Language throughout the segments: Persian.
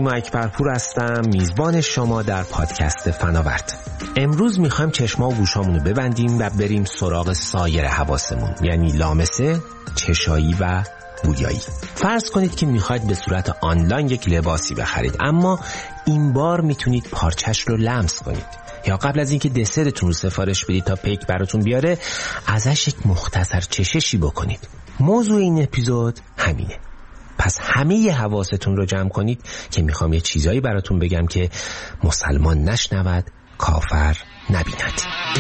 نیما اکبرپور هستم، میزبان شما در پادکست فناورد. امروز میخوایم چشما و گوشامونو ببندیم و بریم سراغ سایر حواسمون، یعنی لامسه، چشایی و بویایی. فرض کنید که میخواید به صورت آنلاین یک لباسی بخرید، اما این بار میتونید پارچش رو لمس کنید، یا قبل از اینکه دسرتون رو سفارش بدید تا پیک براتون بیاره ازش یک مختصر چششی بکنید. موضوع این اپیزود همینه. پس همه حواستون رو جمع کنید که میخوام یه چیزایی براتون بگم که مسلمان نشنود، کافر نبیند.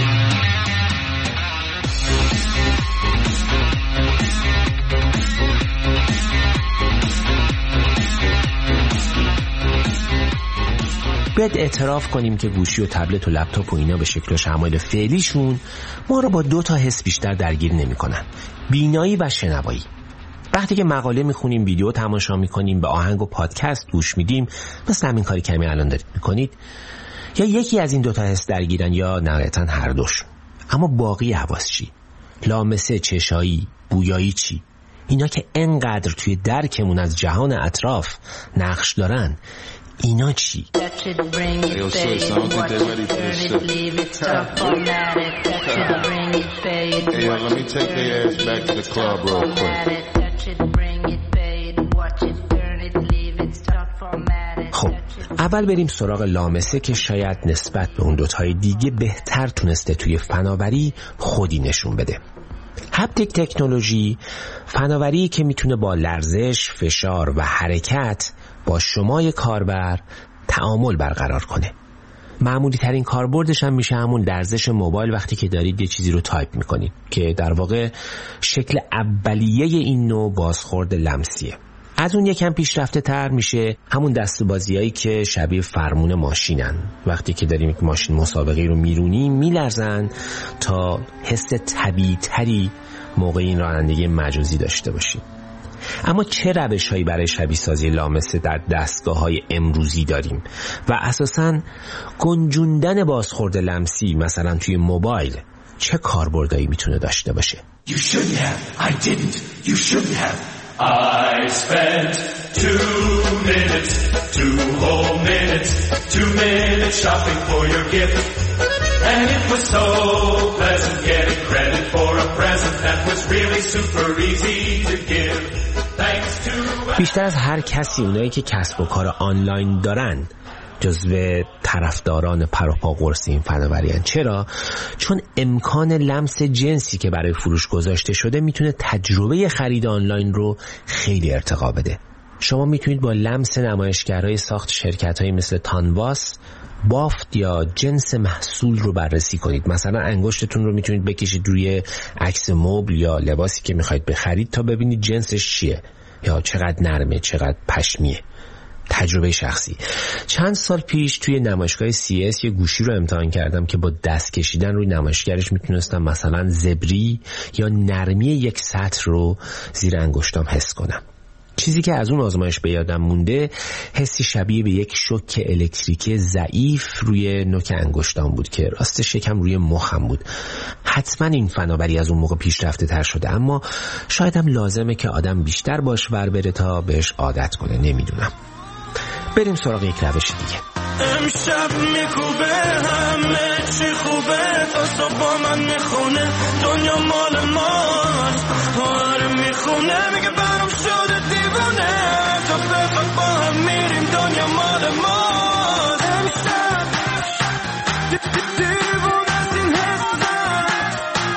باید اعتراف کنیم که گوشی و تبلت و لپتاپ و اینا به شکل و شمایل فعلیشون ما رو با 2 حس بیشتر درگیر نمی‌کنن: بینایی و شنوایی. وقتی که مقاله میخونیم، ویدیو تماشا میکنیم، به آهنگ و پادکست گوش میدیم، مثل همین کاری که الان دارید میکنید، یا یکی از این 2 حس درگیرن یا نهایتاً هر دوش. اما باقی حواس چی؟ لامسه، چشایی، بویایی چی؟ اینا که انقدر توی درکمون از جهان اطراف نقش دارن، اینا چی؟ خب اول بریم سراغ لامسه که شاید نسبت به اون 2 دیگه بهتر تونسته توی فناوری خودی نشون بده. هپتیک تکنولوژی فناوری که میتونه با لرزش، فشار و حرکت با شمای کاربر تعامل برقرار کنه. معمولی ترین کاربردش هم میشه همون لرزش موبایل وقتی که دارید یه چیزی رو تایپ میکنید، که در واقع شکل اولیه این نوع بازخورد لمسیه. از اون یکم پیشرفته تر میشه همون دسته‌بازیایی که شبیه فرمون ماشینن. وقتی که داریم یک ماشین مسابقه رو میرونیم میلرزن تا حس طبیعی تری موقع این رانندگی مجازی داشته باشیم. اما چه روش‌هایی برای شبیه سازی لامسه در دستگاه‌های امروزی داریم و اساساً گنجوندن بازخورد لمسی مثلا توی موبایل چه کاربردایی میتونه داشته باشه؟ You shouldn't have, I didn't, you shouldn't have. I spent 2 whole minutes shopping for your gift. And it was so pleasant getting credit for a present that was really super easy to give. بیشتر از هر کسی اونایی که کسب و کار آنلاین دارن جزو طرفداران پروپا قرص این فناوری هستن. چرا؟ چون امکان لمس جنسی که برای فروش گذاشته شده میتونه تجربه خرید آنلاین رو خیلی ارتقا بده. شما میتونید با لمس نمایشگرهای ساخت شرکت‌هایی مثل تانواس بافت یا جنس محصول رو بررسی کنید. مثلا انگشتتون رو میتونید بکشید روی عکس مبل یا لباسی که میخواید بخرید تا ببینید جنسش چیه، یا چقدر نرمه، چقدر پشمیه. تجربه شخصی. چند سال پیش توی نمایشگاه CES یه گوشی رو امتحان کردم که با دست کشیدن روی نمایشگرش میتونستم مثلا زبری یا نرمی یک سطر رو زیر انگشتام حس کنم. چیزی که از اون آزمایش به یادم مونده حسی شبیه به یک شوک الکتریکی ضعیف روی نوک انگشتام بود که راستش یکم روی مخم بود. حتما این فناوری از اون موقع پیشرفته تر شده، اما شاید هم لازمه که آدم بیشتر باش ور بره تا بهش عادت کنه، نمیدونم. بریم سراغ یک روش دیگه. امشب میکوبه همه چی خوبه، تا صبح با من میخونه دنیا مال ماست. هار میخونه میگه برام شده دیوونه، تا فقط با هم میریم دنیا مال ماست. امشب دیوونه از این حسن.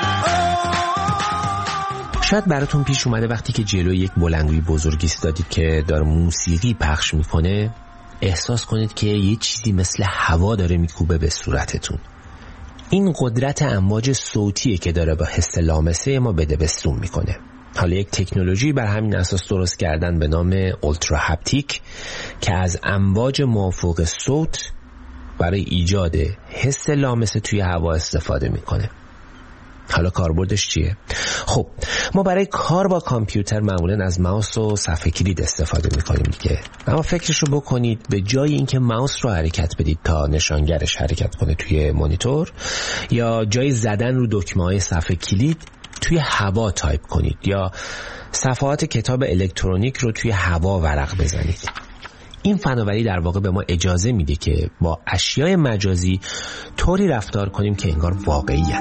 شاید براتون پیش اومده وقتی که جلوی یک بلندگوی بزرگ ایستادید که داره موسیقی پخش میکنه احساس کنید که یه چیزی مثل هوا داره میکوبه به صورتتون. این قدرت امواج صوتیه که داره با حس لامسه ما بدبستون میکنه. حالا یک تکنولوژی بر همین اساس درست کردن به نام اولترا هپتیک که از امواج موافق صوت برای ایجاد حس لامسه توی هوا استفاده میکنه. حالا کاربردش چیه؟ خب ما برای کار با کامپیوتر معمولا از ماوس و صفحه کلید استفاده میکنیم دیگه. اما فکرشو بکنید به جای اینکه ماوس رو حرکت بدید تا نشانگرش حرکت کنه توی مانیتور، یا جای زدن رو دکمه‌های صفحه کلید توی هوا تایپ کنید، یا صفحات کتاب الکترونیک رو توی هوا ورق بزنید. این فناوری در واقع به ما اجازه میده که با اشیاء مجازی طوری رفتار کنیم که انگار واقعیه.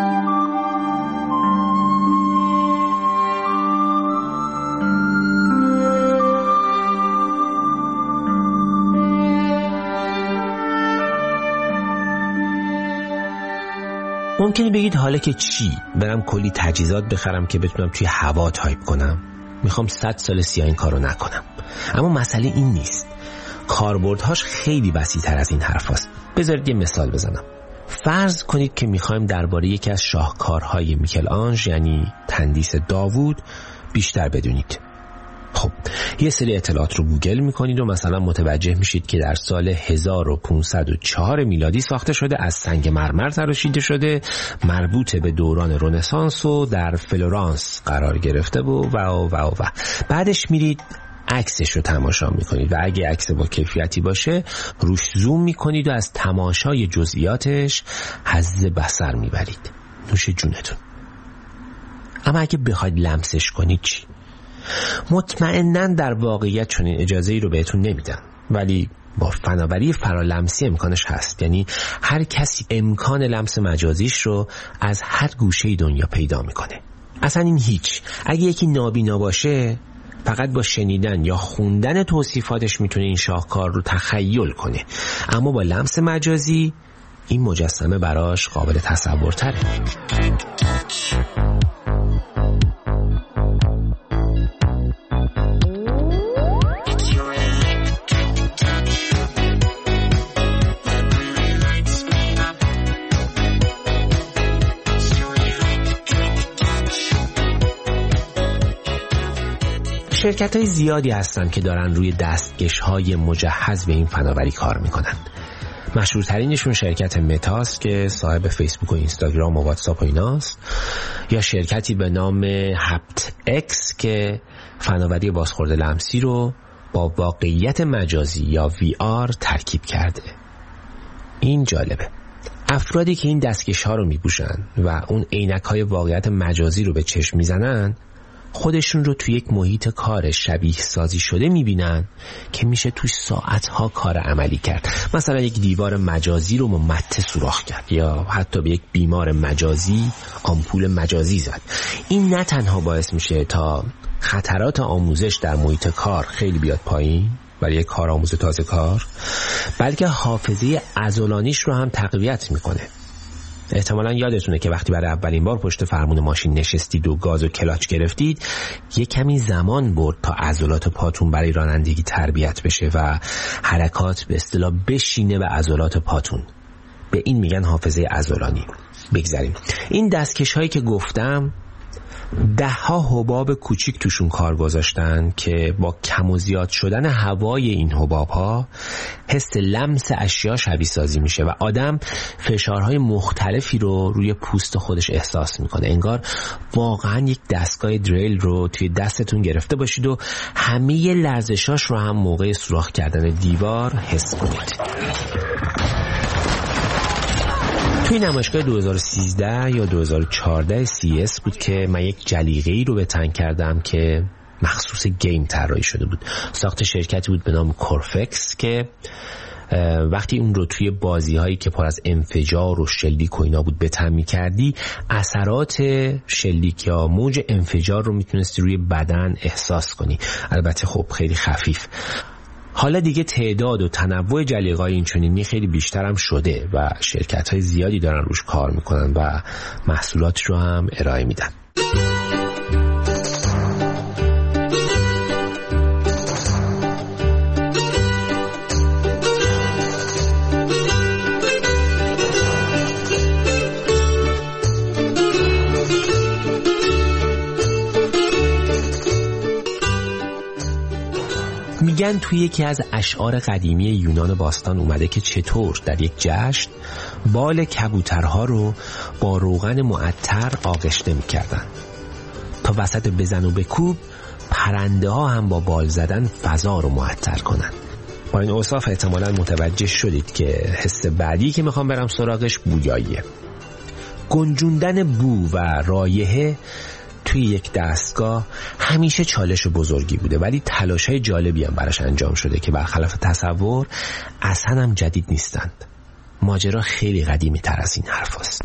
ممکنه بگید حالا که چی؟ برم کلی تجهیزات بخرم که بتونم توی هوا تایپ کنم؟ میخوام 100 سال سیاه این کارو نکنم. اما مسئله این نیست. کاربردهاش خیلی وسیع‌تر از این حرف هست. بذارید یه مثال بزنم. فرض کنید که میخوایم درباره یکی از شاهکارهای میکل آنژ یعنی تندیس داوود بیشتر بدونید. خب یه سری اطلاعات رو گوگل میکنید و مثلا متوجه میشید که در سال 1504 میلادی ساخته شده، از سنگ مرمر تراشیده شده، مربوط به دوران رنسانس و در فلورانس قرار گرفته و بعدش میرید عکسش رو تماشا میکنید و اگه عکس با کیفیتی باشه روش زوم میکنید و از تماشای جزئیاتش حظ بصر میبرید. نوش جونتون. اما اگه بخواید لمسش کنید چی؟ مطمئناً در واقعیت چنین اجازه‌ای رو بهتون نمیدن، ولی با فناوری فرالمسی امکانش هست. یعنی هر کسی امکان لمس مجازیش رو از هر گوشه دنیا پیدا میکنه. اصلا این هیچ. اگه یکی نابینا باشه فقط با شنیدن یا خوندن توصیفاتش میتونه این شاهکار رو تخیل کنه، اما با لمس مجازی این مجسمه براش قابل تصورتره. شرکت‌های زیادی هستن که دارن روی دستکش‌های مجهز به این فناوری کار میکنن. مشهورترینشون شرکت متاست که صاحب فیسبوک و اینستاگرام و واتساپ و ایناست، یا شرکتی به نام هپت اکس که فناوری بازخورد لمسی رو با واقعیت مجازی یا VR ترکیب کرده. این جالبه. افرادی که این دستکش‌ها رو میپوشن و اون عینک‌های واقعیت مجازی رو به چشم میزنن خودشون رو توی یک محیط کار شبیه سازی شده میبینن که میشه توی ساعتها کار عملی کرد. مثلا یک دیوار مجازی رو مته سوراخ کرد یا حتی به یک بیمار مجازی آمپول مجازی زد. این نه تنها باعث میشه تا خطرات آموزش در محیط کار خیلی بیاد پایین برای یک کارآموز تازه کار، بلکه حافظه عضلانیش رو هم تقویت میکنه. احتمالاً یادتونه که وقتی برای اولین بار پشت فرمون ماشین نشستید و گاز و کلاچ گرفتید یک کمی زمان برد تا عضلات پاتون برای رانندگی تربیت بشه و حرکات به اصطلاح بشینه به عضلات پاتون. به این میگن حافظه عضلانی. بگذاریم. این دستکش هایی که گفتم 10 حباب کوچیک توشون کار گذاشتن که با کم و زیاد شدن هوای این حباب ها حس لمس اشیا شبیه سازی میشه و آدم فشارهای مختلفی رو روی پوست خودش احساس میکنه. انگار واقعا یک دستگاه دریل رو توی دستتون گرفته باشید و همه لرزشاش رو هم موقع سوراخ کردن دیوار حس کنید. توی نمایشگاه 2013 یا 2014 CES بود که من یک جلیقه‌ای رو به تن کردم که مخصوص گیم طراحی شده بود. ساخت شرکتی بود به نام کورفکس که وقتی اون رو توی بازی‌هایی که پر از انفجار و شلیک و اینا بود به تن می‌کردی، اثرات شلیک یا موج انفجار رو میتونستی روی بدن احساس کنی. البته خب خیلی خفیف. حالا دیگه تعداد و تنوع جلیقه‌های اینچنینی خیلی بیشتر هم شده و شرکت‌های زیادی دارن روش کار میکنن و محصولات رو هم ارائه میدن. میگن توی یکی از اشعار قدیمی یونان باستان اومده که چطور در یک جشن بال کبوترها رو با روغن معطر آغشته میکردن تا وسط بزن و بکوب پرنده ها هم با بال زدن فضا رو معطر کنن. با این اوصاف احتمالاً متوجه شدید که حس بعدی که میخوام برم سراغش بویاییه. گنجوندن بو و رایحه توی یک دستگاه همیشه چالش بزرگی بوده، ولی تلاش‌های جالبی هم براش انجام شده که برخلاف تصور اصلا هم جدید نیستند. ماجرا خیلی قدیمی تر از این حرف است.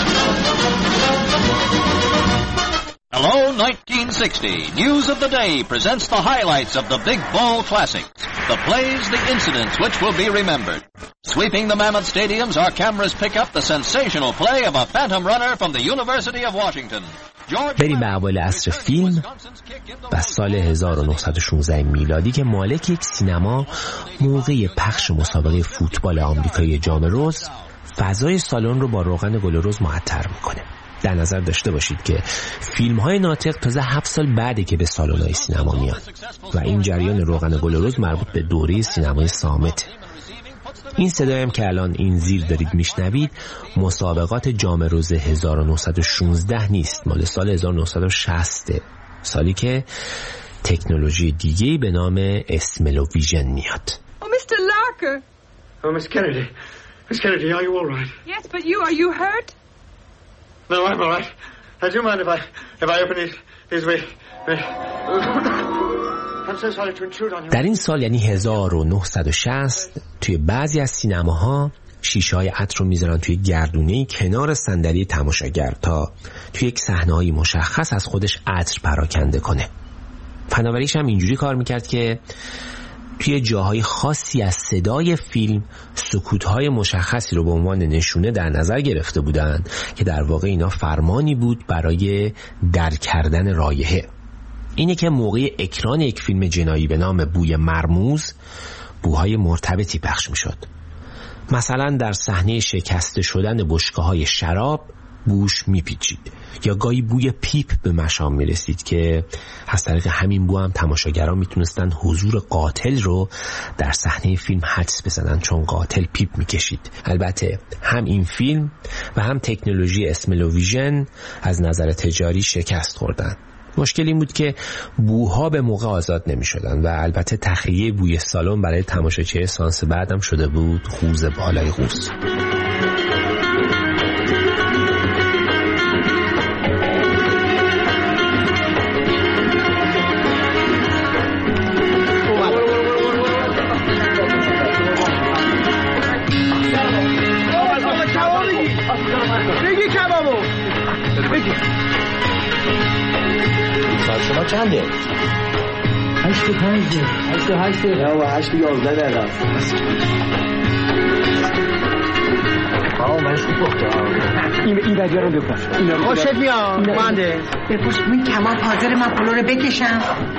Hello 1960. News of the Day presents the highlights of the Big Ball Classic. The plays, the incidents which will be remembered. Sweeping the Mammoth Stadiums, our cameras pick up the sensational play of a phantom runner from the University of Washington. بریم به اول عصر فیلم و سال 1916 میلادی که مالک یک سینما موقع پخش مسابقه فوتبال آمریکایی جام رز فضای سالن رو با روغن گل رز معطر میکنه. در نظر داشته باشید که فیلم‌های ناطق تازه 7 سال بعده که به سالن‌های سینما میان و این جریان روغن گل رز مربوط به دوره سینمای صامت. این صدایم که الان این زیر دارید میشنوید مسابقات جام رز 1916 نیست، مال سال 1960، سالی که تکنولوژی دیگه‌ای به نام اسملوویژن میاد. Oh, Mr. Larker. Oh, Miss Kennedy. Miss Kennedy, are you all right? Yes, but are you hurt? No, I'm all right. Do you mind if I open these way? I'm so sorry to intrude on you. در این سال یعنی 1960 توی بعضی از سینماها شیشه‌های عطر رو میذارن توی گردونه‌ای کنار صندلی تماشاگر تا توی یک صحنه‌های مشخص از خودش عطر پراکنده کنه. فناوریش هم اینجوری کار میکرد که توی جاهای خاصی از صدای فیلم سکوت‌های مشخصی رو به عنوان نشونه در نظر گرفته بودند که در واقع اینا فرمانی بود برای در کردن رایحه. اینه که موقع اکران یک فیلم جنایی به نام بوی مرموز بوهای مرتبطی پخش میشد. مثلا در صحنه شکسته شدن بشکه‌های شراب بوش میپیچید یا گاهی بوی پیپ به مشام میرسید که از طریق همین بو هم تماشاگران میتونستن حضور قاتل رو در صحنه فیلم حدس بزنن چون قاتل پیپ میکشید. البته هم این فیلم و هم تکنولوژی اسملوویژن از نظر تجاری شکست خوردن. مشکل این بود که بوها به موقع آزاد نمی شدن و البته تخلیه بوی سالن برای تماشاچی سانس بعدم شده بود خوز بالای خوز. شما چنده؟ 85 88 یا 811 دقیقه. من خوب این بدیا رو بپرس. خوشت میاد؟ منده. بپرس این کباب حاضر من پلو رو بکشم.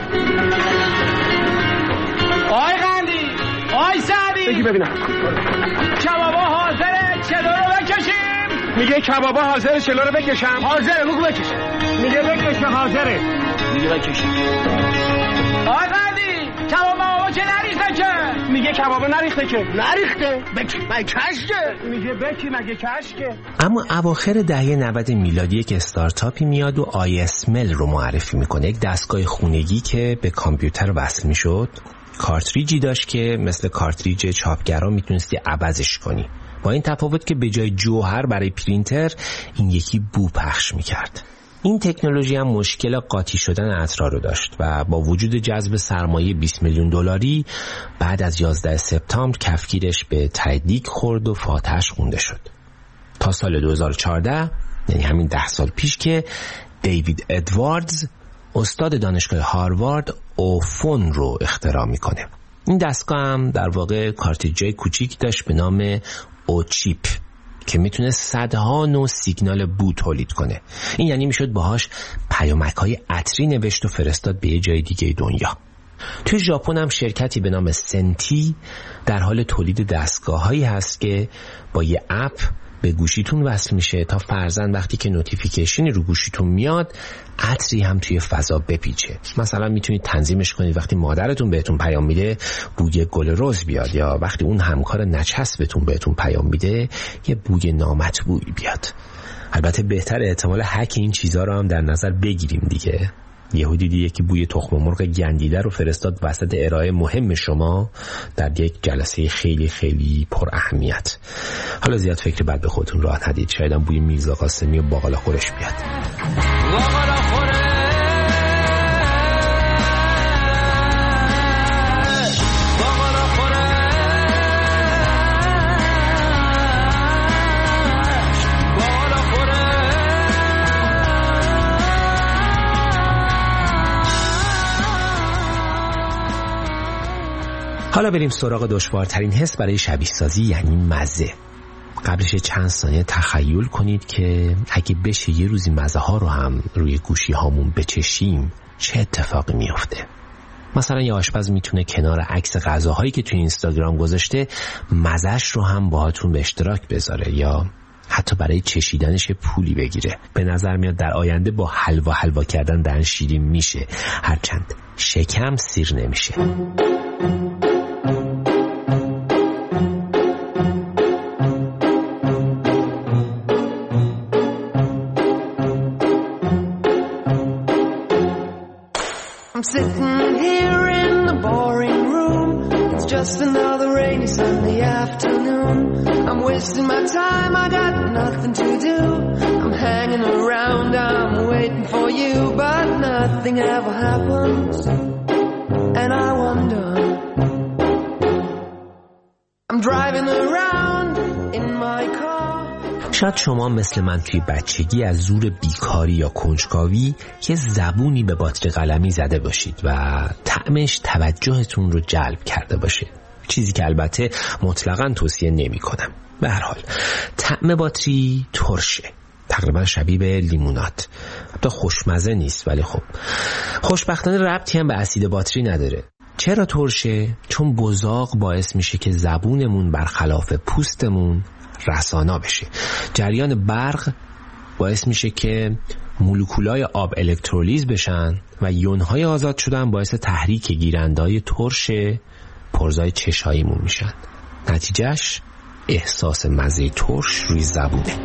آی قندی، آی سعدی. بگی ببینم. کبابا حاضره، چلو رو بکشیم. میگه کبابا حاضره، چلو رو بکشم. حاضره، بگو بکش. میگه بکشه حاضره. میگه بکشیم. آی قندی، کبابا که نریخته که. میگه کبابا نریخته که. نریخته. مگه کشکه. میگه بکی مگه کشکه. اما اواخر دهه 90 میلادی که استارتاپی میاد و ISML رو معرفی میکنه، یک دستگاه خونگی که به کامپیوتر وصل میشد. کارتریجی داشت که مثل کارتریج چاپگرا میتونستی عوضش کنی، با این تفاوت که به جای جوهر برای پرینتر این یکی بو پخش میکرد. این تکنولوژی هم مشکل قاطی شدن عطرها رو داشت و با وجود جذب سرمایه 20 میلیون دلاری بعد از 11 سپتامبر کفگیرش به تایدیک خورد و فاتحش خونده شد تا سال 2014، یعنی همین 10 سال پیش که دیوید ادواردز استاد دانشگاه هاروارد اوفون رو اختراع میکنه. این دستگاه هم در واقع کارتریجای کوچیک داشت به نام اوچیپ که میتونه صدها نوع سیگنال بو تولید کنه. این یعنی میشد باهاش پیامک‌های عطری نوشت و فرستاد به یه جای دیگه دنیا. توی ژاپن هم شرکتی به نام سنتی در حال تولید دستگاه‌هایی هست که با یه اپ به گوشیتون وصل میشه تا فرضاً وقتی که نوتیفیکیشنی رو گوشیتون میاد عطری هم توی فضا بپیچه. مثلا میتونید تنظیمش کنید وقتی مادرتون بهتون پیام میده بوی گل رز بیاد، یا وقتی اون همکار نچسبتون بهتون پیام میده یه بوی نامطبوعی بیاد. البته بهتر احتمال هک این چیزا رو هم در نظر بگیریم دیگه. یهودی دیگه که بوی تخم مرغ گندیده رو فرستاد وسط ارائه مهم شما در یک جلسه خیلی خیلی پر اهمیت. حالا زیاد فکر بد به خودتون راه ندید، شاید هم بوی میرزا قاسمی و باقلا خورش بیاد. حالا بریم سراغ دشوارترین حس برای شبیه سازی، یعنی مزه. قبلش چند ثانیه تخیل کنید که اگه بشه یه روزی مزه ها رو هم روی گوشی هامون بچشیم چه اتفاقی میفته. مثلا یه آشپز میتونه کنار عکس غذاهایی که توی اینستاگرام گذاشته مزهش رو هم باهاتون به اشتراک بذاره، یا حتی برای چشیدنش پولی بگیره. به نظر میاد در آینده با حلوا کردن دهن شیرین میشه، هرچند شکم سیر نمیشه. I'm sitting here in the boring room. It's just another rainy Sunday afternoon. I'm wasting my time, I got nothing to do. I'm hanging around, I'm waiting for you, but nothing ever happens. And I wonder, I'm driving around in my car. شاید شما مثل من توی بچگی از زور بیکاری یا کنجکاوی یه زبونی به باتری قلمی زده باشید و طعمش توجهتون رو جلب کرده باشه، چیزی که البته مطلقاً توصیه نمی کنم. به هر حال طعم باتری ترشه، تقریبا شبیه به لیموناد. حتی خوشمزه نیست، ولی خب خوشبختانه ربطی هم به اسید باتری نداره. چرا ترشه؟ چون بزاق باعث میشه که زبونمون برخلاف پوستمون رسانا بشه. جریان برق باعث میشه که مولکولای آب الکترولیز بشن و یونهای آزاد شدن باعث تحریک گیرندهای ترش پرزای چشاییمون میشن. نتیجهش احساس مزه ترش روی زبونه.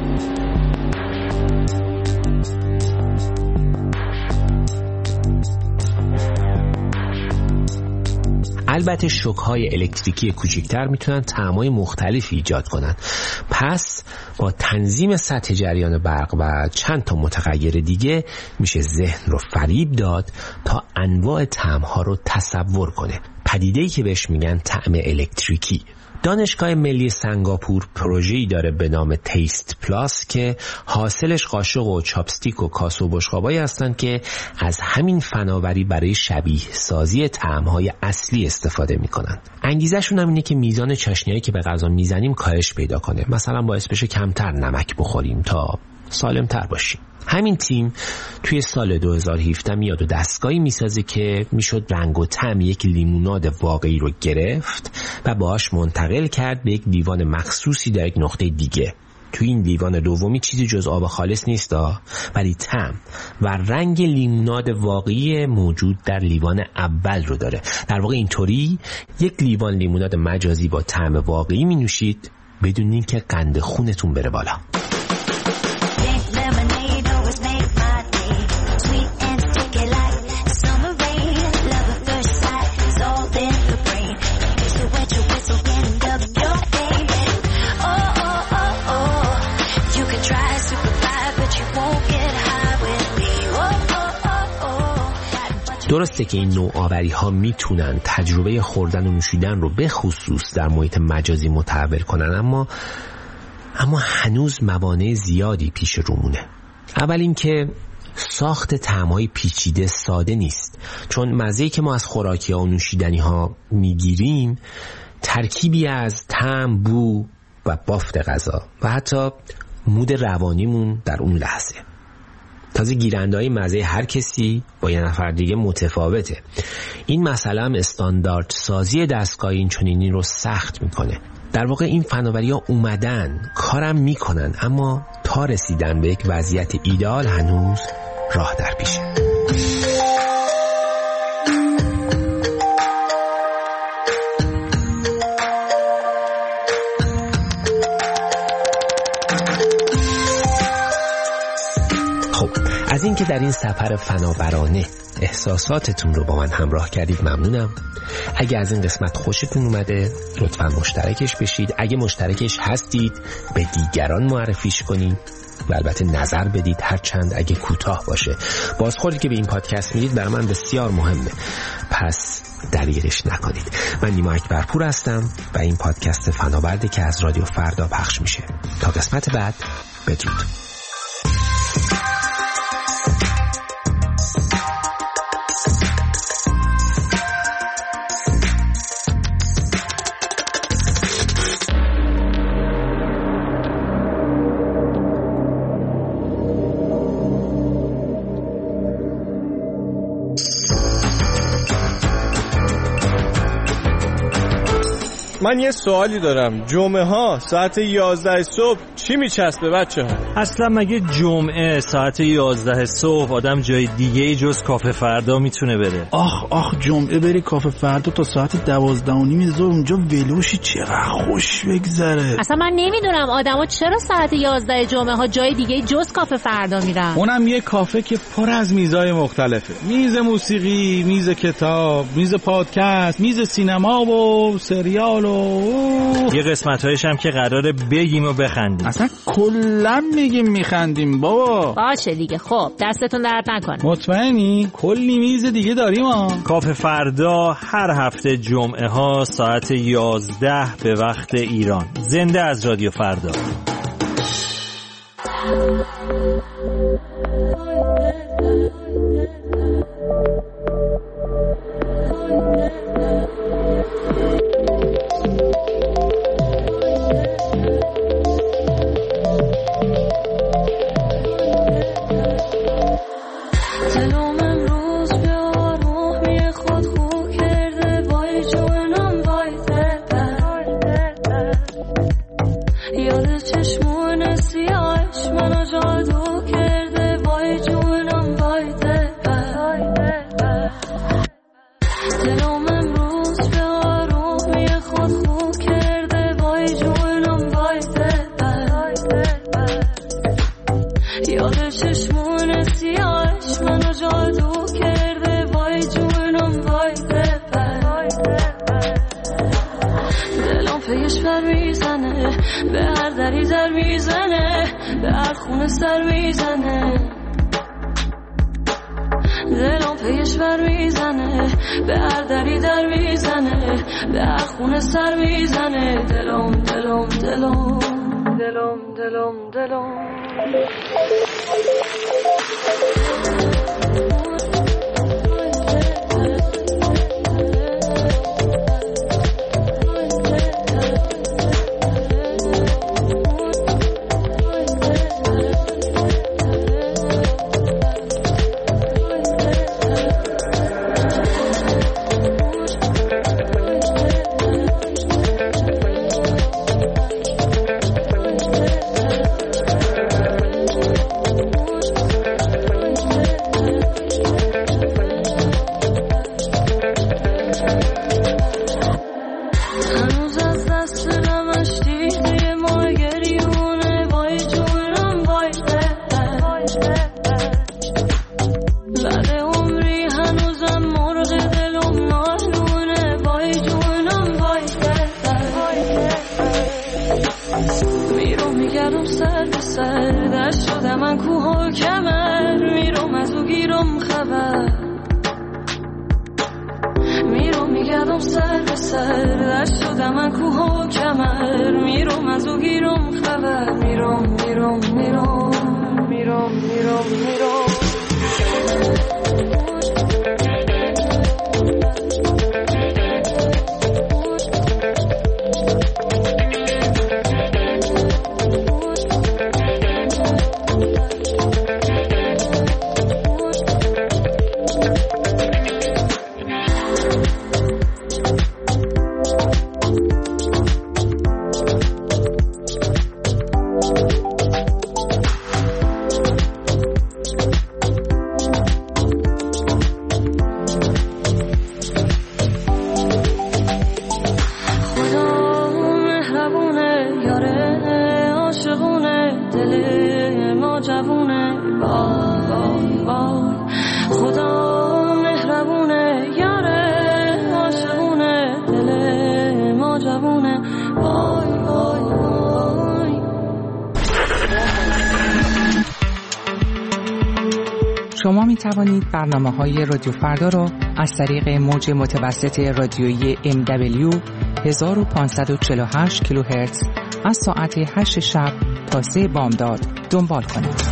البته شوک‌های الکتریکی کوچکتر میتونن طعم‌های مختلفی ایجاد کنن. پس با تنظیم سطح جریان برق و چند تا متغیر دیگه میشه ذهن رو فریب داد تا انواع طعم‌ها رو تصور کنه. پدیده‌ای که بهش میگن طعم الکتریکی. دانشگاه ملی سنگاپور پروژه‌ای داره به نام تیست پلاس که حاصلش قاشق و چاپستیک و کاسه و بشقابایی هستن که از همین فناوری برای شبیه سازی طعم‌های اصلی استفاده میکنن. انگیزشون هم اینه که میزان چاشنیایی که به غذا میزنیم کاهش پیدا کنه. مثلا باعث بشه کمتر نمک بخوریم تا سالمتر باشیم. همین تیم توی سال 2017 میاد و دستگاهی میسازه که میشد رنگ و طعم یک لیموناد واقعی رو گرفت و باهاش منتقل کرد به یک لیوان مخصوصی در یک نقطه دیگه. توی این لیوان دومی چیزی جز آب خالص نیست، ولی طعم و رنگ لیموناد واقعی موجود در لیوان اول رو داره. در واقع اینطوری یک لیوان لیموناد مجازی با طعم واقعی می نوشید بدون اینکه قند خونتون بره بالا. درسته که این نوآوری ها میتونن تجربه خوردن و نوشیدن رو به خصوص در محیط مجازی متحول کنن، اما هنوز موانع زیادی پیش رومونه. اول این که ساخت طعم‌های پیچیده ساده نیست، چون مزه‌ای که ما از خوراکی ها و نوشیدنی ها میگیریم ترکیبی از طعم، بو و بافت غذا و حتی مود روانیمون در اون لحظه. تازه گیرنده‌های مزه هر کسی با یه نفر دیگه متفاوته. این مسئله هم استاندارد سازی دستگاه این چنینی رو سخت میکنه. در واقع این فناوری‌ها اومدن کارم میکنن، اما تا رسیدن به یک وضعیت ایدئال هنوز راه در پیشه. از اینکه در این سفر فناورانه احساساتتون رو با من همراه کردید ممنونم. اگه از این قسمت خوشتون اومده لطفاً مشترکش بشید. اگه مشترکش هستید به دیگران معرفیش کنید و البته نظر بدید، هرچند اگه کوتاه باشه. بازخوردی که به این پادکست میدید برای من بسیار مهمه، پس دریغش نکنید. من نیما اکبرپور هستم و این پادکست فناورده که از رادیو فردا پخش میشه. تا قسمت بعد، بدرود. من یه سوالی دارم، جمعه ها ساعت 11 صبح چی میچسبه بچه ها؟ اصلا مگه جمعه ساعت 11 صبح آدم جای دیگه جز کافه فردا میتونه بره؟ آخ جمعه بری کافه فردا تا ساعت 12:30 ظهر اونجا ولوشی، چقدر خوش بگذره. اصلا من نمیدونم آدما چرا ساعت 11 جمعه ها جای دیگه جز کافه فردا میرن. اونم یه کافه که پر از میزای مختلفه، میز موسیقی، میز کتاب، میز پادکست، میز سینما و سریال و یه قسمت‌هایش هم که قراره بگیم و بخندیم. اصلا کلا میگیم میخندیم بابا. باشه دیگه، خب دستتون درد نکنه. مطمئنی؟ کلی میز دیگه داریم ها. کافه فردا هر هفته جمعه ها ساعت 11 به وقت ایران. زنده از رادیو فردا. به هر دری در میزنه، به هر خونه سر میزنه، دلم پیش بر میزنه، به هر دری در میزنه، به هر خونه سر میزنه، دلم دلم دلم دلم دلم دلم شما می توانید برنامه‌های رادیو فردا را از طریق موج متوسط رادیویی MW 1548 کیلوهرتز از ساعت 8 شب تا 3 بامداد دنبال کنید.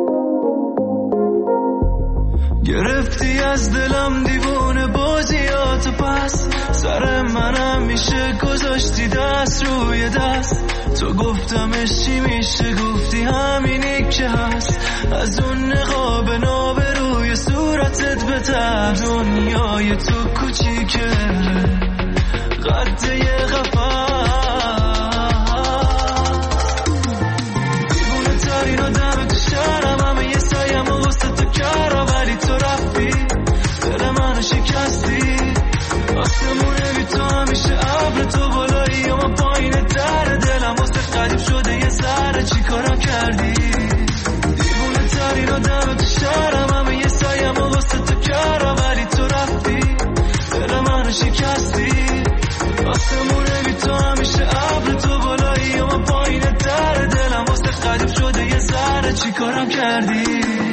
گرفتی از دلم دیوونه بازی تو پس سر منم میشه گذاشتی دست روی دست تو گفتمش چی میشه گفتی همینی که هست از اون نقاب ناب روی صورتت بتر دنیای تو کوچیکه قد یه قفص دیوونه ترین آدم تو شهرم همه یه سایم و واسه تو کردم ولی تو رفتی دل منو شکستی آسمونه بی تو همیشه ابر تو بالایی و من پایین در دلم واسه قدیم شده یه ذره چی کارم کردی دیوونه ترین آدم تو شهرم همه یه سایم و واسه تو کردم ولی تو رفتی دل منو شکستی آسمونه بی تو همیشه ابر تو بالایی و من پایین در دلم واسه قدیم شده یه ذره چی کارم کردی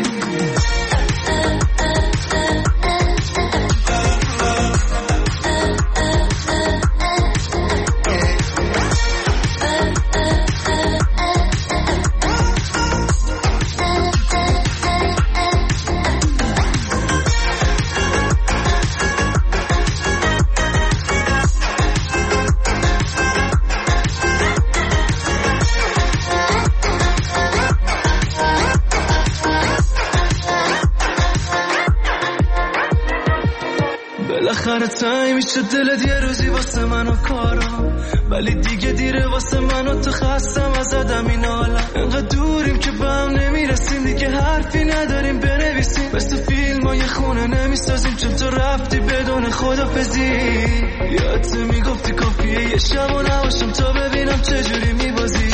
بالاخره تایی میشه دلت یه روزی واسه منو کارم ولی دیگه دیره واسه منو تو خستم از آدم این حالم انقدر دوریم که به هم نمیرسیم دیگه حرفی نداریم بنویسیم مثل فیلم های خونه نمیسازیم چون تو رفتی بدون خدافزی یادت میگفتی کافیه یه شب و نباشم تا ببینم چجوری میبازی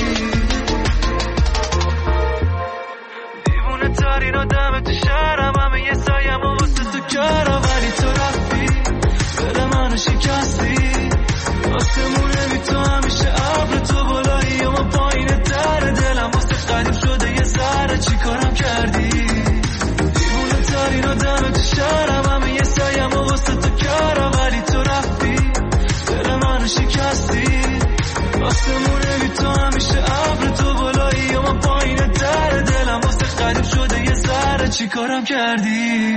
دیوونه ترین آدم تو شهرم همه یه سایم و واسه تو کردم ولی تو رفتی دل منو شکستی آسمونه بی تو همیشه ابر تو بالایی و من پایین در دلم واسه قدیم شده یه ذره چی کارم کردی دیوونه ترین آدم تو شهرم همه یه سایم و واسه تو کردم ولی تو رفتی دل منو شکستی آسمونه بی تو همیشه ابر تو بالایی و من پایین در دلم واسه قدیم شده یه ذره چی کارم کردی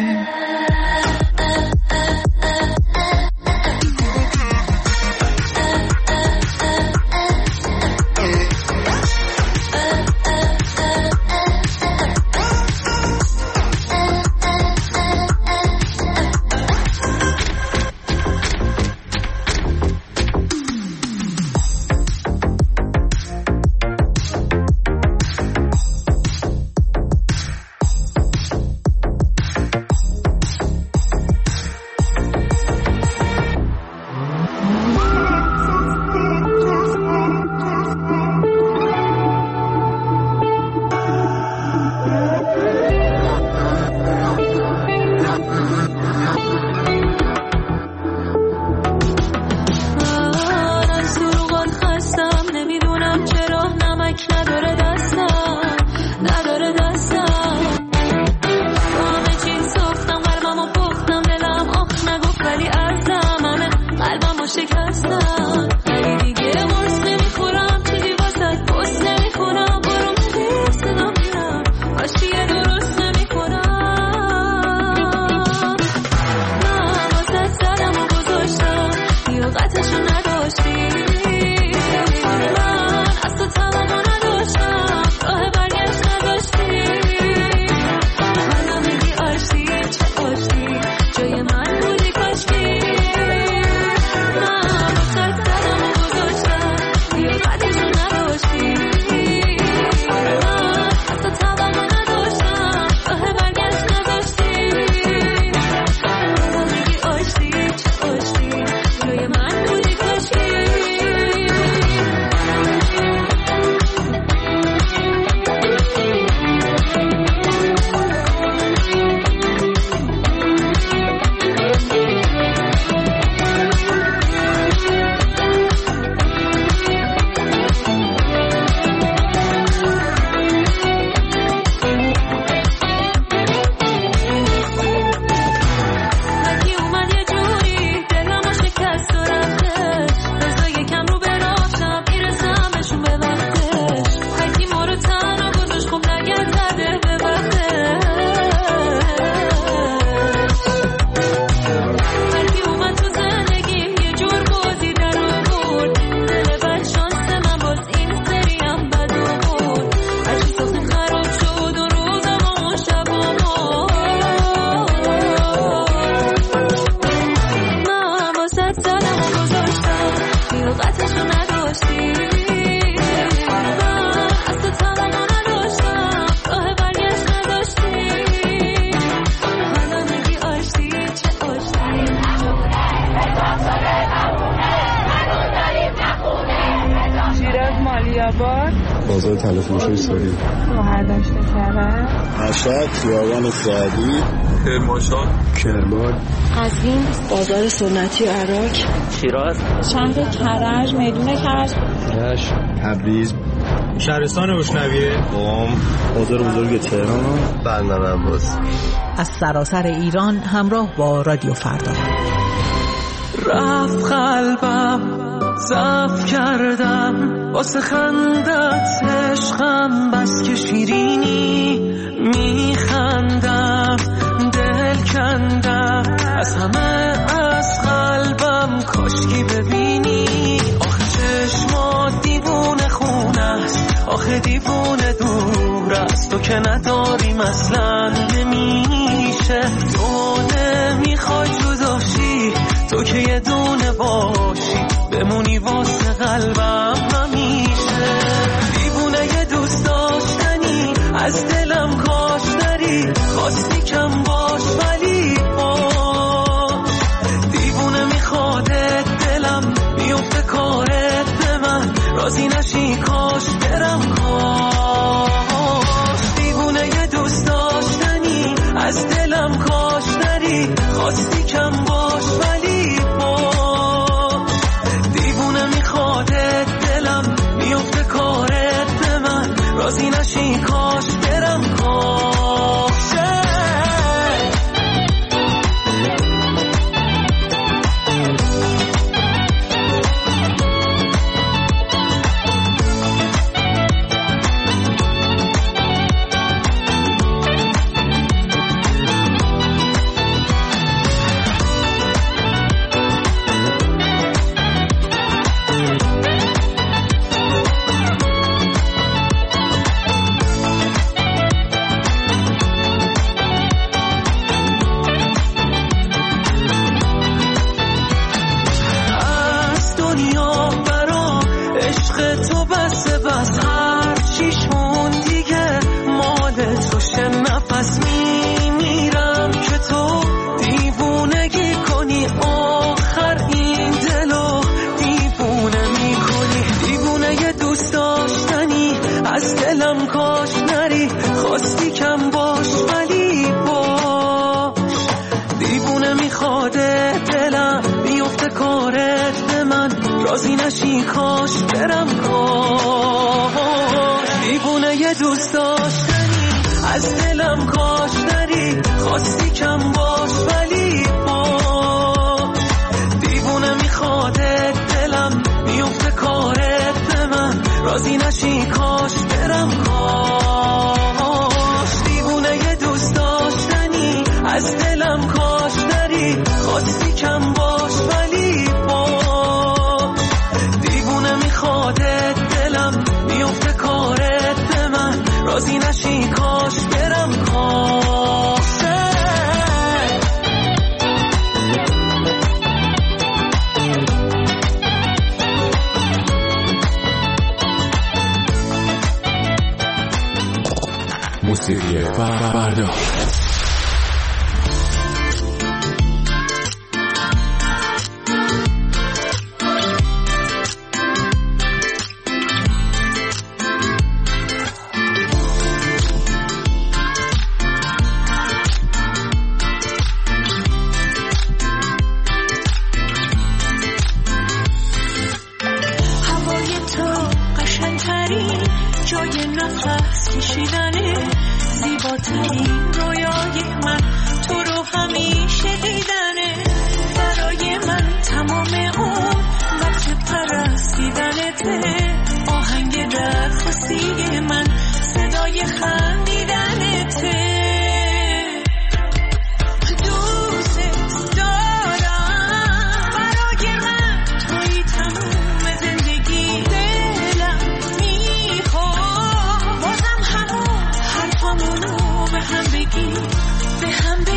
خیرآباد، بازار تلفروشی ساری، مهردشت کرج، مشهد، خیابان سعدی، کرمانشاه، کرمان، قزوین، بازار سنتی عراق، شیراز، شهر کرج، میدون کرج، رشت، تبریز، شهرستان روشنویه، قم، بازار بزرگ تهران، بندر عباس. از سراسر ایران همراه با رادیو فردا. رفت قلبم ضعف کردم واسه خندت عشقم، بس که شیرینی میخندم، دل کندم از همه از قلبم، کاشکی ببینی آخه چشمات دیوونه خونه است، آخه دیوونه دور است، تو که نداریم اصلا نمیشه، تو نمیخوای جداشی، تو که یه دونه باشی بمونی واسه قلبم همیشه، دیوونه یه دوست داشتنی از دلم کاش داری، خواستی کم باش ولی باش، دیوونه میخوادت دلم میفته کارت به من، راضی نشی کاش برم کاش، دیوونه یه دوست داشتنی از دلم کاش داری، خواستی کم باش ولی باش، دیوونه میخوادت دلم میفته کارت به من، راضی نشی کاش برم کاش. راضی نشی کاش برم کاش، دیوونه یه دوست داشتنی از دلم کاش داری، خواستی کم باش ولی باش، دیوونه میخوادت دلم میفته کارت به من، راضی نشی کاش برم کاش، دیوونه یه دوست داشتنی از دلم کاش داری، خواستی کم باش ولی خودت دلم میفته کارت به من، راضی نشی کاش برم کاش. موسیقی فردا. به هم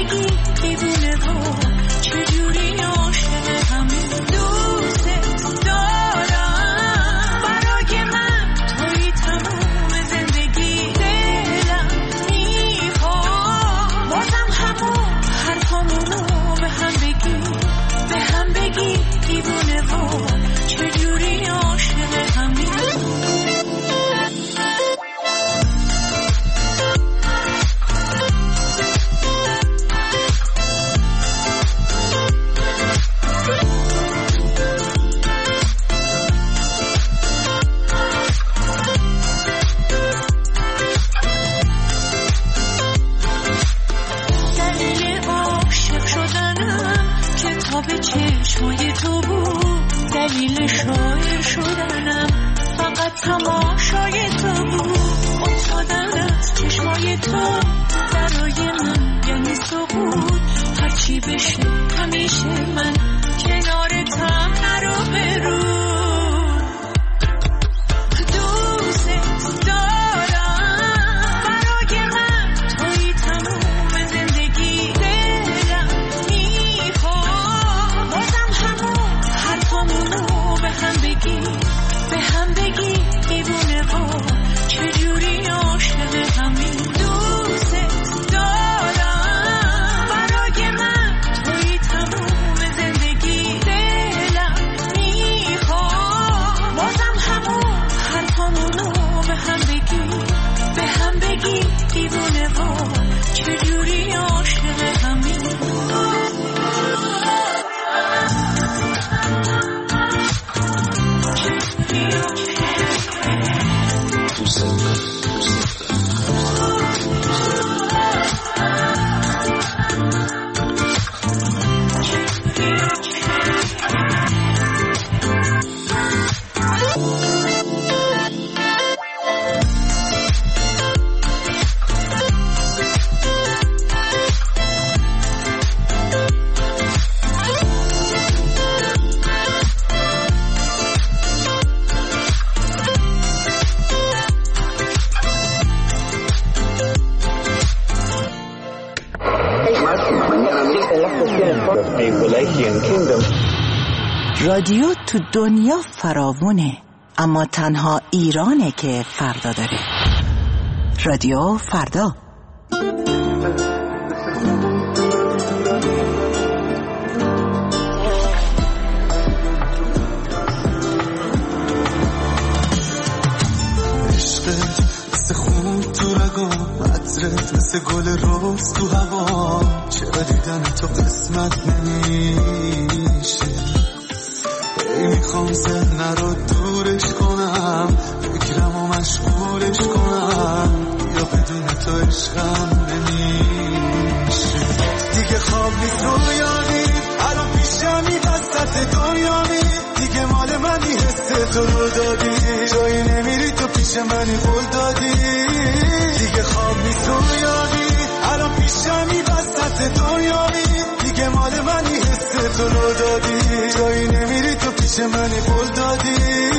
تماشای تو بود افتادن از چشمای تو برای من یعنی سقوط هرچی بشه همیشه من کنارتم نرو برو دوست دارم برای من توی تموم زندگی دلم میخوام بازم همون حرفامونو به هم بگی دیوونه ها چجوری عاشق همین دوست دارم برای من توی تموم زندگی دلم میخوام بازم همون حرفامونو به هم بگی دیوونه ها چجوری عاشق همین رادیو تو دنیا فراوونه اما تنها ایرانه که فردا داره. رادیو فردا. مثل خون تو رگام عطرت مثل گل روز تو هوا چرا دیدن تو قسمت نمیشه میخوام ذهن رو دورش کنم فکرم و مشغولش کنم یا بدون تو عشقم نمیشه دیگه خواب نیست رویانی الان پیشمی وسط دنیانی دیگه مال منی حس تو رو دادی جایی نمیری تو پیش منی قول دادی دیگه خواب نیست رویانی الان پیشمی وسط دنیانی دیگه مال منی حس تو رو دادی جایی نمیری تو پیش منی قول دادی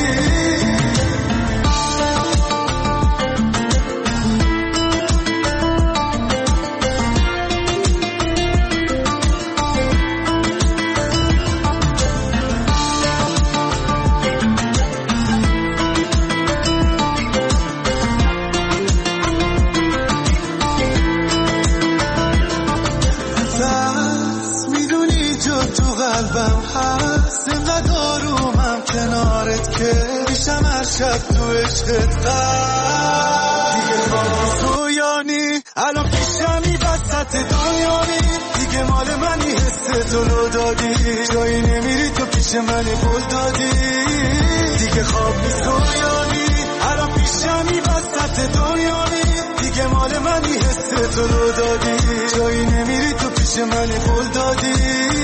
شب تو عشقت دیگه خواهی سویانی الان پیشمی وسط دنیانی دیگه مال منی حس تو رو دادی جایی نمیری تو پیش منی قول دادی دیگه خوابی سویانی الان پیشمی وسط دنیانی دیگه مال منی حس تو رو دادی جایی نمیری تو پیش منی قول دادی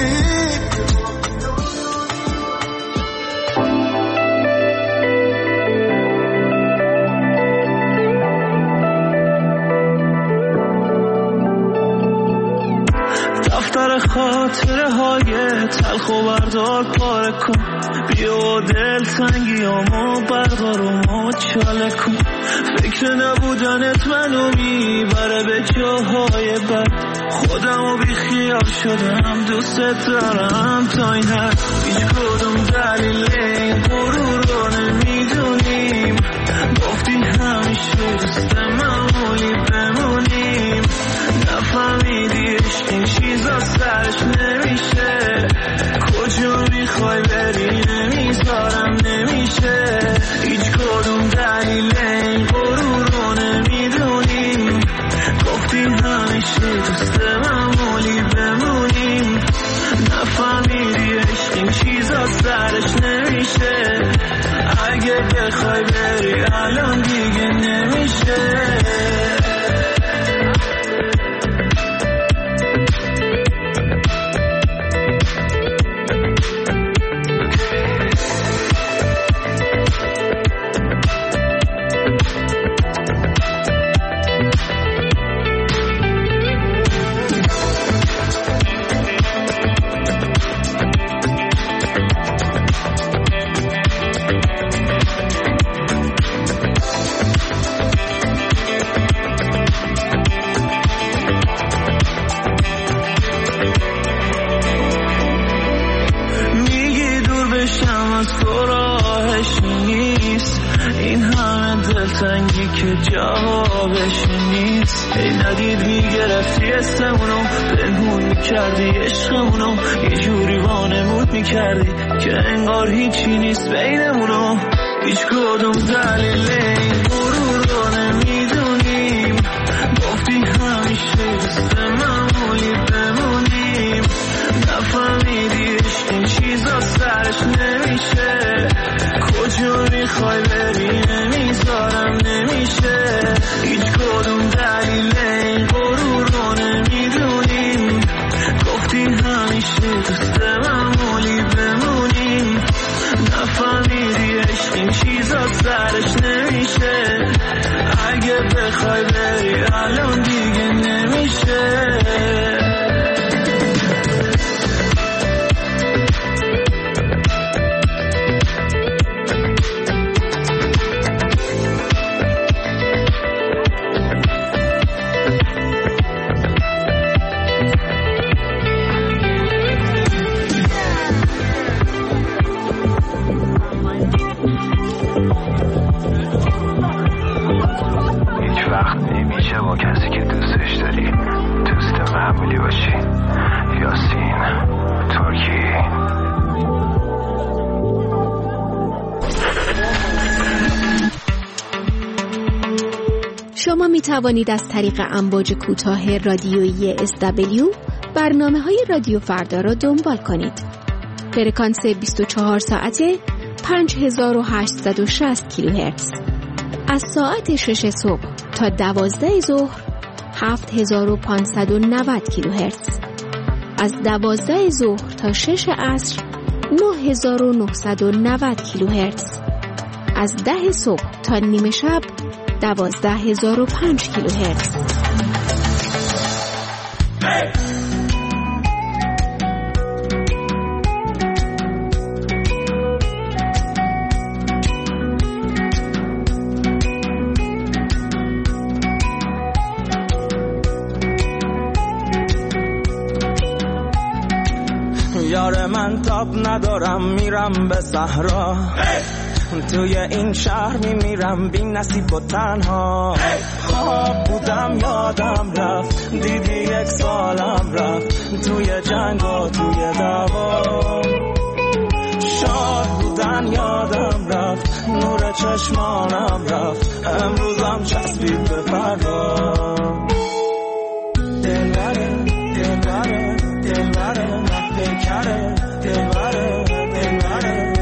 خاطره های تلخ و بردار پاره کن بیا دل تنگیامو بردار و مچاله کن فکر نبودنت منو میبره به جاهای بد خودمو بی خیال شدم دوستت دارم تا این حد هیچ کدوم دلیل این غرور رو نمیدونیم گفتی همیشه دوست معمولی بمونیم نفهمیدی عشق این چیزا سرش نمیشه کجا میخوای بری نمیذارم نمیشه هیچ کدوم دلیل این غرور رو نمیدونیم گفتی همیشه دوست معمولی بمونیم نفهمیدی عشق این چیزا سرش نمیشه اگه بخوای بری الان دیگه نمیشه دلتنگی که جوابش نیست. ای ندید میگرفتی اسمونو، پنهون میکردی عشقمونو، یه جوری وانمود میکردی که انگار هیچی نیست بینمونو. هیچ کدوم دلیل این غرور رو نمیدونیم، گفتی همیشه دست معمولی بمونیم. نفهمیدی عشق این چیزا سرش نمیشه، کجا میخوای بری نمیذارم نمیشه. هیچ کدوم دلیل این غرور رو نمیدونیم، گفتی همیشه دست معمولی بمونیم. نفهمیدی عشق این چیزا سرش نمیشه، اگه بخوای بری الان دیگه نمیشه. شما می توانید از طریق امواج کوتاه رادیویی SW برنامه‌های رادیو فردا را دنبال کنید. فرکانس 24 ساعته 5860 کیلوهرتز. از ساعت 6 صبح تا 12 ظهر 7590 کیلوهرتز. از 12 ظهر تا 6 عصر 9990 کیلوهرتز. از 10 صبح تا نیمه شب 12005 کیلوهرتز. یار من تاب ندارم میرم به صحرا، توی این شهر میمیرم بی نصیب و تنها. خواب بودم یادم رفت، دیدی 1 سالم رفت، توی جنگ و توی دعوا. شاد بودن یادم رفت، نور چشمانم رفت، امروزم چسبید به فردا. دلبره دلبره دلبره محبکره، دلبره دلبره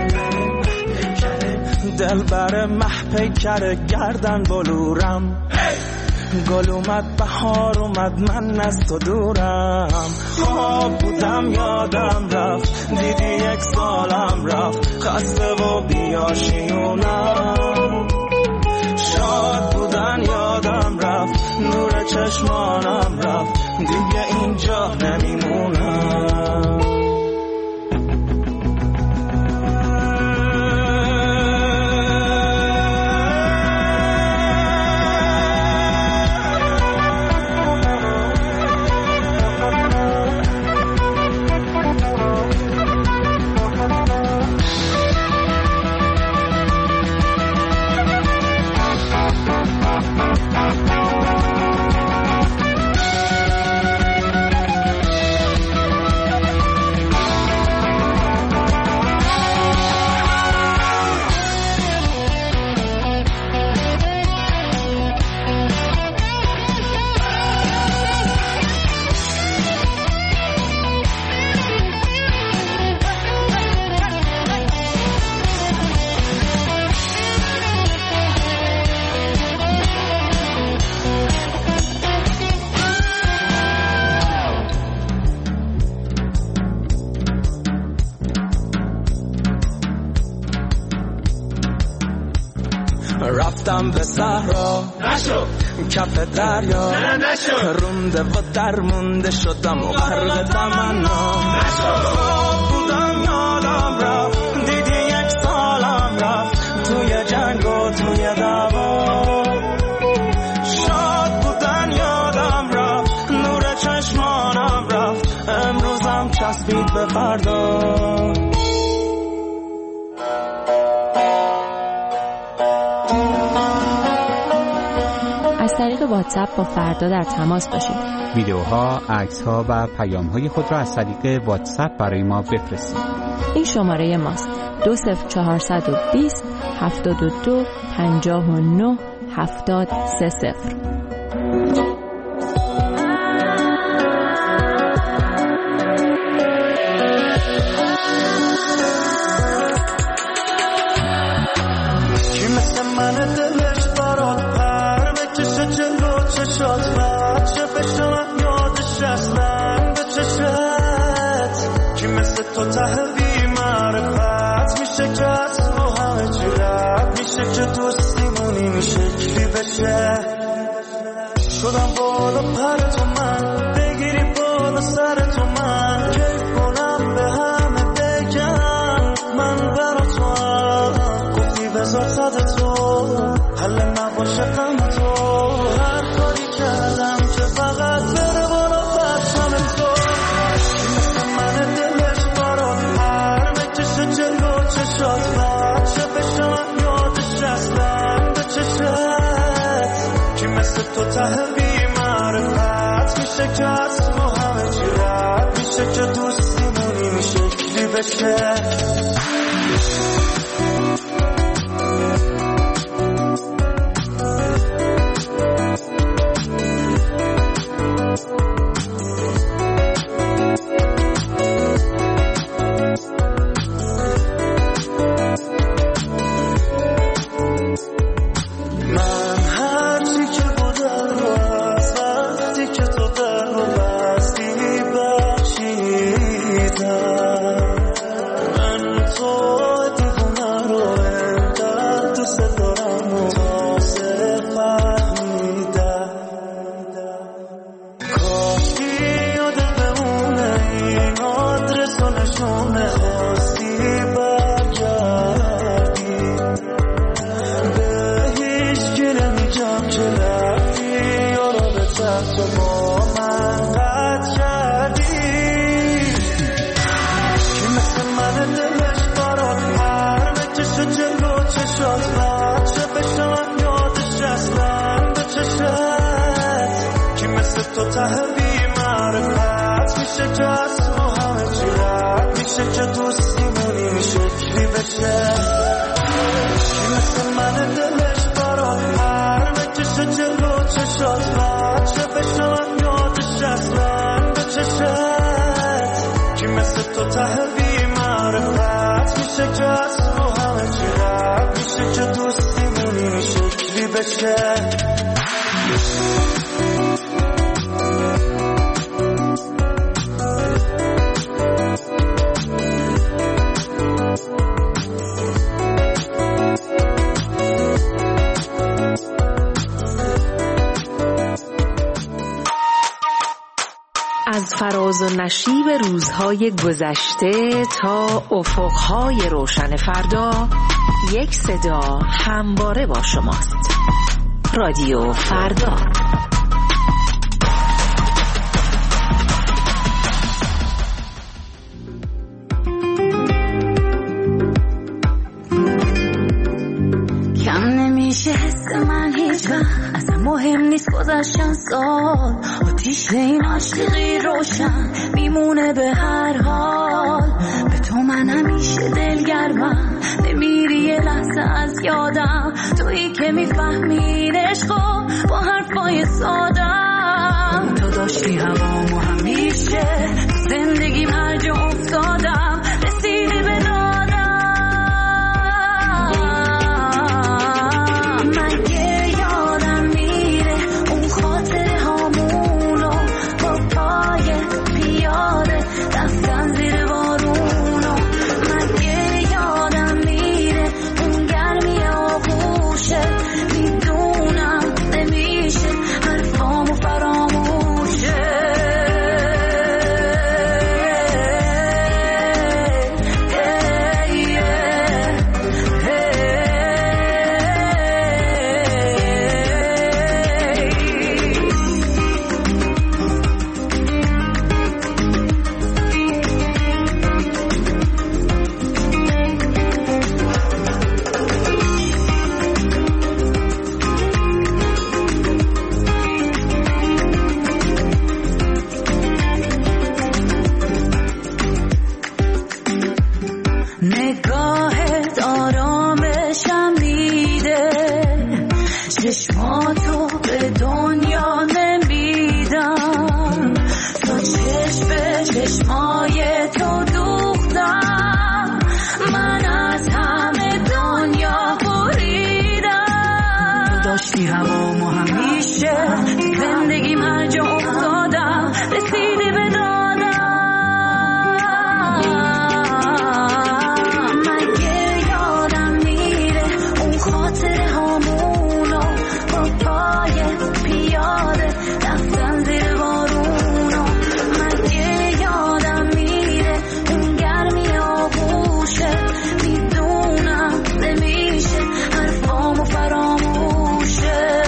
دلبر محپیکر گردن بلورم. گل اومد بهار اومد من از تو دورم. خواب بودم یادم رفت، دیدی 1 سالم رفت، خسته و بیاشیونم. شاد بودن یادم رفت، نور چشمانم رفت، دیگه اینجا نمیمونم. رفتم به صحرا نشو کف دریا نشو رونده و درمونده شدم و غرق تمنا نشو بودم یادم رفت دیدی 1 سالم رفت توی جنگ و توی دعوا شاد بودن یادم رفت نور چشمانم رفت امروزم چسبید به فردا از طریق واتساپ با فردا در تماس باشید. ویدیوها، عکس‌ها و پیام‌های خود را از طریق واتساپ برای ما بفرستید. این شماره ماست: 20420 72 59 7030. تو تحوی معرفت میشه که از رو همه چی رد میشه که دوستیمونی میشه کلی بشه. شدم بالا پر تو من بگیری بالا سر تو من کیف کنم به همه بگم من برا تو هم گفتی بذار صد تو حل نباشه غم تو. هر کاری کردم که فقط بره بالا پرچم تو. جلو چشات بچه بشم یادش اصلا به چشت که مثل تو تحوی معرفت میشه که از رو همه چی رد میشه که دوستیمونی میشه کلی بشه. تو تحوی معرفت میشه که از رو همه چی رد میشه که دوستیمونی میشه کلی بشه. کی مثل من دلش برات پر بکشه جلو چشات بچه بشم یادش اصلا به چشت. کی مثل تو تحوی معرفت میشه که از رو همه چی رد میشه که دوستیمونی میشه کلی بشه. از فراز و نشیب روزهای گذشته تا افقهای روشن فردا، یک صدا همواره با شماست. رادیو فردا. کم نمیشه حس من هیچ وقت، اصلا مهم نیست گذشتن سال، آتیش این عاشقی روشن میمونه به هر حال. به تو من همیشه دلگرمم، نمیری یه لحظه از یادم، تویی که میفهمین عشقو با حرفای سادم. تو داشتی هوامو همیشه زندگیم هر جا افتادم، رسیدی به دادم. مگه یادم میره اون خاطره هامونو با پای پیاده رفتن زیر بارونو. مگه یادم میره اون گرمی آغوشه، میدونم نمیشه حرفامو فراموشه. داشتی هوامو همیشه زندگی هر جا افتادم رسیدی به دادم مگه یادم میره اون خاطره هامونو با پایت پیاده رفتن زیر بارونو مگه یادم میره اون گرمی آغوشه میدونم نمیشه حرفامو فراموشه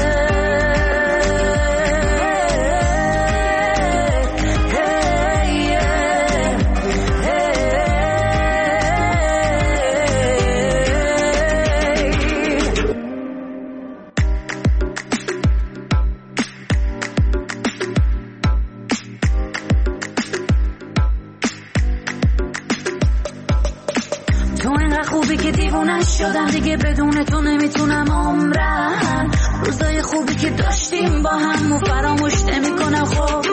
خوبی که دیوونش شدم دیگه بدون تو نمیتونم عمرم روزای خوبی که داشتیم با هم و فراموش نمیکنم خب